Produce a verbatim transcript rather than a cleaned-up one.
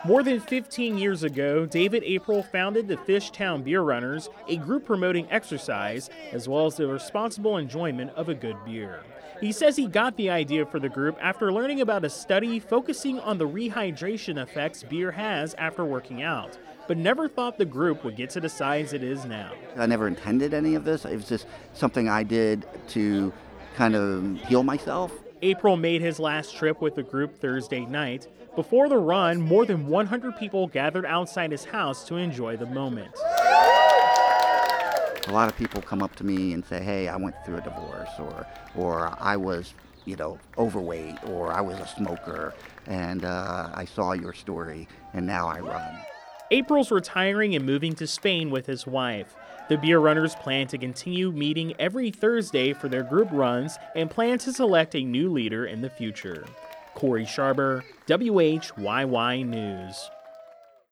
More than fifteen years ago, David April founded the Fishtown Beer Runners, a group promoting exercise as well as the responsible enjoyment of a good beer. He says he got the idea for the group after learning about a study focusing on the rehydration effects beer has after working out, but never thought the group would get to the size it is now. I never intended any of this. It was just something I did to kind of heal myself. April made his last trip with the group Thursday night. Before the run, more than one hundred people gathered outside his house to enjoy the moment. A lot of people come up to me and say, hey, I went through a divorce, or or I was, you know, overweight, or I was a smoker, and uh, I saw your story, and now I run. April's retiring and moving to Spain with his wife. The Beer Runners plan to continue meeting every Thursday for their group runs and plan to select a new leader in the future. Corey Sharber, W H Y Y News.